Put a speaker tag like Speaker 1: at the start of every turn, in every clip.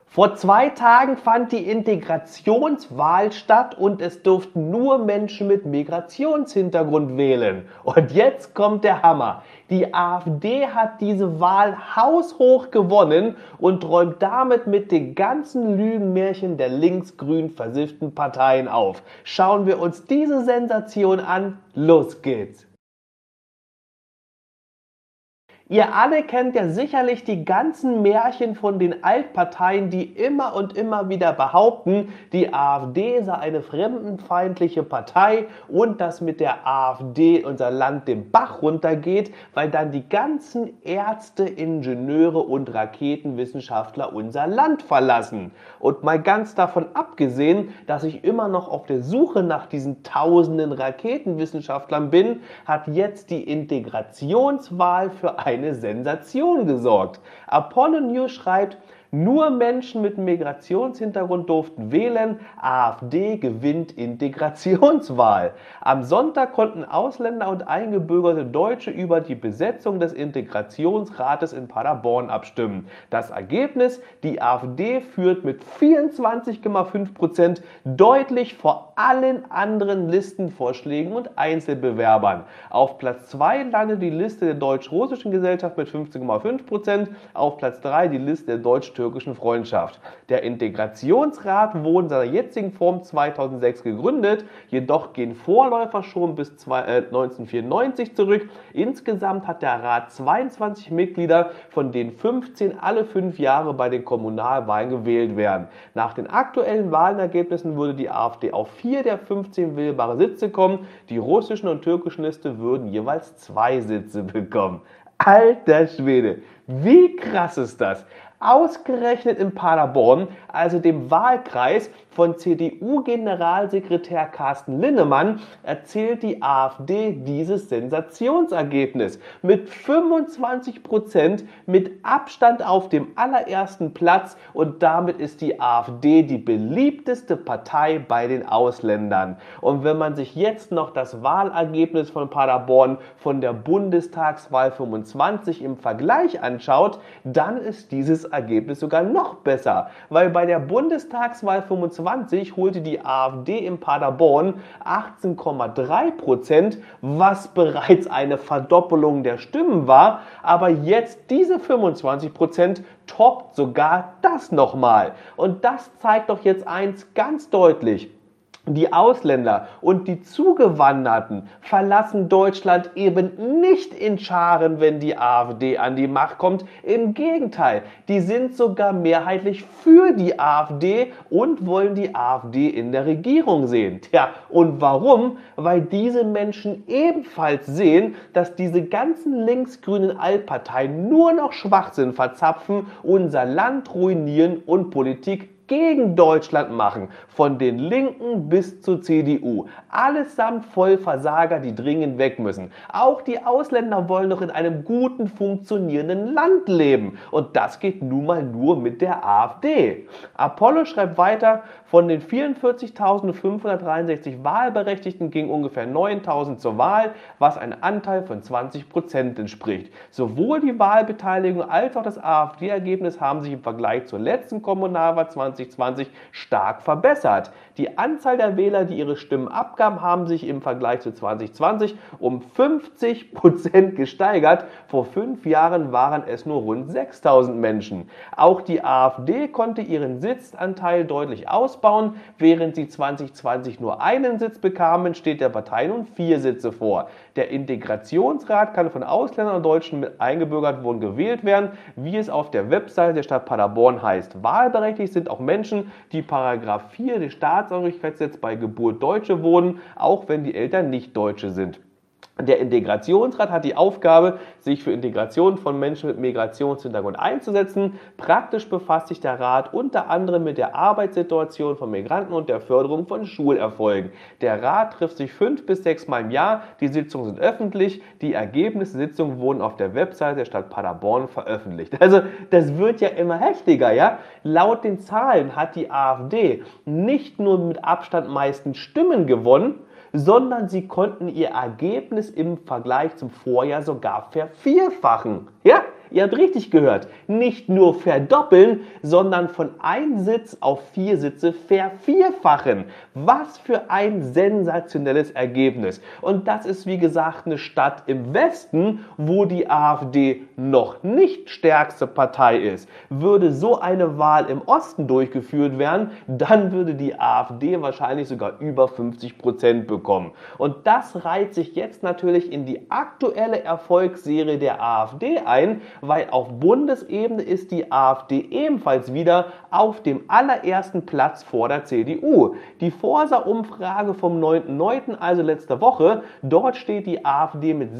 Speaker 1: Vor 2 Tagen fand die Integrationswahl statt und es durften nur Menschen mit Migrationshintergrund wählen. Und jetzt kommt der Hammer. Die AfD hat diese Wahl haushoch gewonnen und räumt damit mit den ganzen Lügenmärchen der linksgrün versifften Parteien auf. Schauen wir uns diese Sensation an. Los geht's! Ihr alle kennt ja sicherlich die ganzen Märchen von den Altparteien, die immer und immer wieder behaupten, die AfD sei eine fremdenfeindliche Partei und dass mit der AfD unser Land den Bach runtergeht, weil dann die ganzen Ärzte, Ingenieure und Raketenwissenschaftler unser Land verlassen. Und mal ganz davon abgesehen, dass ich immer noch auf der Suche nach diesen tausenden Raketenwissenschaftlern bin, hat jetzt die Integrationswahl für eine Sensation gesorgt. Apollo News schreibt, nur Menschen mit Migrationshintergrund durften wählen, AfD gewinnt Integrationswahl. Am Sonntag konnten Ausländer und eingebürgerte Deutsche über die Besetzung des Integrationsrates in Paderborn abstimmen. Das Ergebnis, die AfD führt mit 24,5% deutlich vor allen anderen Listenvorschlägen und Einzelbewerbern. Auf Platz 2 landet die Liste der Deutsch-Russischen Gesellschaft mit 15,5%, auf Platz 3 die Liste der Deutsch-Türkischen Freundschaft. Der Integrationsrat wurde in seiner jetzigen Form 2006 gegründet, jedoch gehen Vorläufer schon bis 1994 zurück. Insgesamt hat der Rat 22 Mitglieder, von denen 15 alle 5 Jahre bei den Kommunalwahlen gewählt werden. Nach den aktuellen Wahlergebnissen würde die AfD auf 4 der 15 wählbare Sitze kommen. Die russischen und türkischen Liste würden jeweils 2 Sitze bekommen. Alter Schwede, wie krass ist das? Ausgerechnet in Paderborn, also dem Wahlkreis von CDU-Generalsekretär Carsten Linnemann, erzählt die AfD dieses Sensationsergebnis. Mit 25% mit Abstand auf dem allerersten Platz und damit ist die AfD die beliebteste Partei bei den Ausländern. Und wenn man sich jetzt noch das Wahlergebnis von Paderborn von der Bundestagswahl 25 im Vergleich anschaut, dann ist dieses Ergebnis sogar noch besser, weil bei der Bundestagswahl 25 holte die AfD in Paderborn 18,3%, was bereits eine Verdoppelung der Stimmen war, aber jetzt diese 25% toppt sogar das nochmal. Und das zeigt doch jetzt eins ganz deutlich. Die Ausländer und die Zugewanderten verlassen Deutschland eben nicht in Scharen, wenn die AfD an die Macht kommt. Im Gegenteil, die sind sogar mehrheitlich für die AfD und wollen die AfD in der Regierung sehen. Tja, und warum? Weil diese Menschen ebenfalls sehen, dass diese ganzen linksgrünen Altparteien nur noch Schwachsinn verzapfen, unser Land ruinieren und Politik gegen Deutschland machen, von den Linken bis zur CDU. Allesamt Vollversager, die dringend weg müssen. Auch die Ausländer wollen doch in einem guten, funktionierenden Land leben. Und das geht nun mal nur mit der AfD. Apollo schreibt weiter, von den 44.563 Wahlberechtigten gingen ungefähr 9.000 zur Wahl, was ein Anteil von 20% entspricht. Sowohl die Wahlbeteiligung als auch das AfD-Ergebnis haben sich im Vergleich zur letzten Kommunalwahl 2020 stark verbessert. Die Anzahl der Wähler, die ihre Stimmen abgaben, haben sich im Vergleich zu 2020 um 50% gesteigert. Vor 5 Jahren waren es nur rund 6.000 Menschen. Auch die AfD konnte ihren Sitzanteil deutlich ausbauen. Während sie 2020 nur einen Sitz bekamen, steht der Partei nun 4 Sitze vor. Der Integrationsrat kann von Ausländern und Deutschen mit eingebürgert wurden gewählt werden, wie es auf der Webseite der Stadt Paderborn heißt. Wahlberechtigt sind auch Menschen, die § 4 des Staatsangehörigkeitsgesetzes bei Geburt Deutsche wurden, auch wenn die Eltern nicht Deutsche sind. Der Integrationsrat hat die Aufgabe, sich für Integration von Menschen mit Migrationshintergrund einzusetzen. Praktisch befasst sich der Rat unter anderem mit der Arbeitssituation von Migranten und der Förderung von Schulerfolgen. Der Rat trifft sich 5 bis 6 Mal im Jahr. Die Sitzungen sind öffentlich. Die Ergebnisse der Sitzungen wurden auf der Website der Stadt Paderborn veröffentlicht. Also das wird ja immer heftiger, ja? Laut den Zahlen hat die AfD nicht nur mit Abstand meisten Stimmen gewonnen, sondern sie konnten ihr Ergebnis im Vergleich zum Vorjahr sogar vervierfachen. Ja? ihr habt richtig gehört, nicht nur verdoppeln, sondern von 1 Sitz auf 4 Sitze vervierfachen. Was für ein sensationelles Ergebnis. Und das ist wie gesagt eine Stadt im Westen, wo die AfD noch nicht stärkste Partei ist. Würde so eine Wahl im Osten durchgeführt werden, dann würde die AfD wahrscheinlich sogar über 50% bekommen. Und das reiht sich jetzt natürlich in die aktuelle Erfolgsserie der AfD ein, weil auf Bundesebene ist die AfD ebenfalls wieder auf dem allerersten Platz vor der CDU. Die Forsa-Umfrage vom 9.9., also letzte Woche, dort steht die AfD mit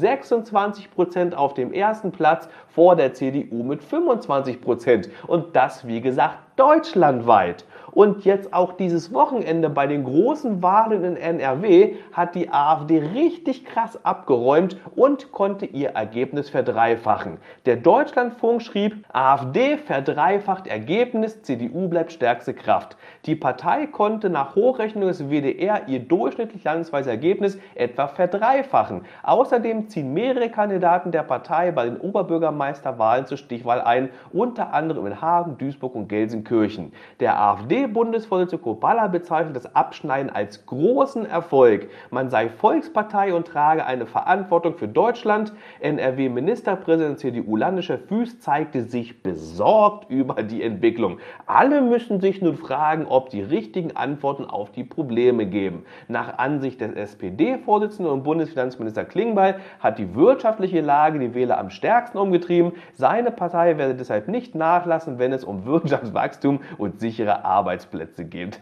Speaker 1: 26% auf dem ersten Platz vor der CDU mit 25%. Und das, wie gesagt, deutschlandweit. Und jetzt auch dieses Wochenende bei den großen Wahlen in NRW hat die AfD richtig krass abgeräumt und konnte ihr Ergebnis verdreifachen. Der Deutschlandfunk schrieb, AfD verdreifacht Ergebnis, CDU bleibt stärkste Kraft. Die Partei konnte nach Hochrechnung des WDR ihr durchschnittlich landesweites Ergebnis etwa verdreifachen. Außerdem ziehen mehrere Kandidaten der Partei bei den Oberbürgermeisterwahlen zur Stichwahl ein, unter anderem in Hagen, Duisburg und Gelsenkirchen. Der AfD-Bundesvorsitzende Koballa bezeichnet das Abschneiden als großen Erfolg. Man sei Volkspartei und trage eine Verantwortung für Deutschland. NRW-Ministerpräsident CDU-Landeschef Wüst zeigte sich besorgt über die Entwicklung. Alle müssen sich nun fragen, ob die richtigen Antworten auf die Probleme geben. Nach Ansicht des SPD-Vorsitzenden und Bundesfinanzminister Klingbeil hat die wirtschaftliche Lage die Wähler am stärksten umgetrieben. Seine Partei werde deshalb nicht nachlassen, wenn es um Wirtschaftswachstum und sichere Arbeitsplätze geht.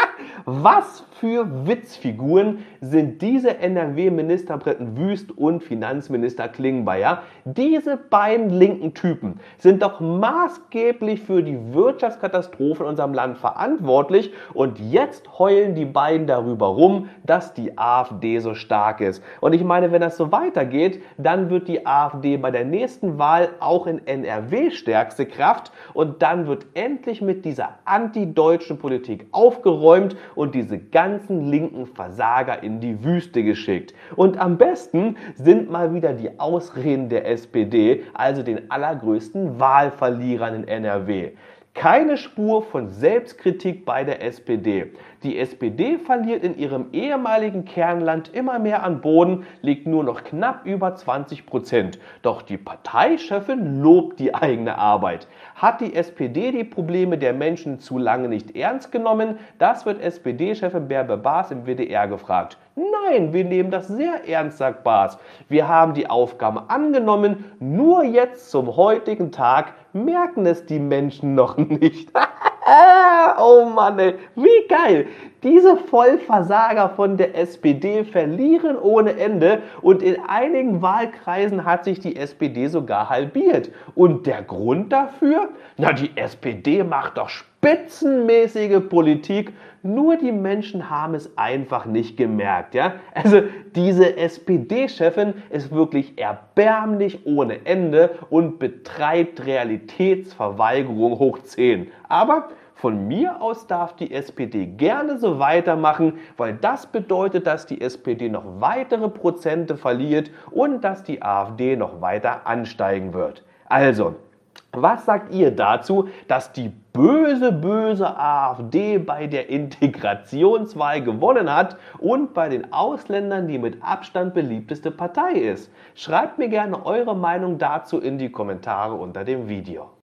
Speaker 1: Was für Witzfiguren sind diese NRW-Ministerpräsidenten Wüst und Finanzminister Klingbeil? Ja? Diese beiden linken Typen sind doch maßgeblich für die Wirtschaftskatastrophe in unserem Land verantwortlich und jetzt heulen die beiden darüber rum, dass die AfD so stark ist. Und ich meine, wenn das so weitergeht, dann wird die AfD bei der nächsten Wahl auch in NRW stärkste Kraft und dann wird endlich mit dieser antideutschen Politik aufgeräumt und diese ganzen linken Versager in die Wüste geschickt. Und am besten sind mal wieder die Ausreden der SPD, also den allergrößten Wahlverlierern in NRW. Keine Spur von Selbstkritik bei der SPD. Die SPD verliert in ihrem ehemaligen Kernland immer mehr an Boden, liegt nur noch knapp über 20%. Doch die Parteichefin lobt die eigene Arbeit. Hat die SPD die Probleme der Menschen zu lange nicht ernst genommen? Das wird SPD-Chefin Bärbel Baas im WDR gefragt. Nein, wir nehmen das sehr ernst, sagt Baas. Wir haben die Aufgaben angenommen, nur jetzt zum heutigen Tag merken es die Menschen noch nicht. Oh Mann, ey, wie geil! Diese Vollversager von der SPD verlieren ohne Ende und in einigen Wahlkreisen hat sich die SPD sogar halbiert. Und der Grund dafür? Na, die SPD macht doch spitzenmäßige Politik, nur die Menschen haben es einfach nicht gemerkt. Ja? Also diese SPD-Chefin ist wirklich erbärmlich ohne Ende und betreibt Realitätsverweigerung hoch 10. Aber von mir aus darf die SPD gerne so weitermachen, weil das bedeutet, dass die SPD noch weitere Prozente verliert und dass die AfD noch weiter ansteigen wird. Also, was sagt ihr dazu, dass die böse AfD bei der Integrationswahl gewonnen hat und bei den Ausländern die mit Abstand beliebteste Partei ist? Schreibt mir gerne eure Meinung dazu in die Kommentare unter dem Video.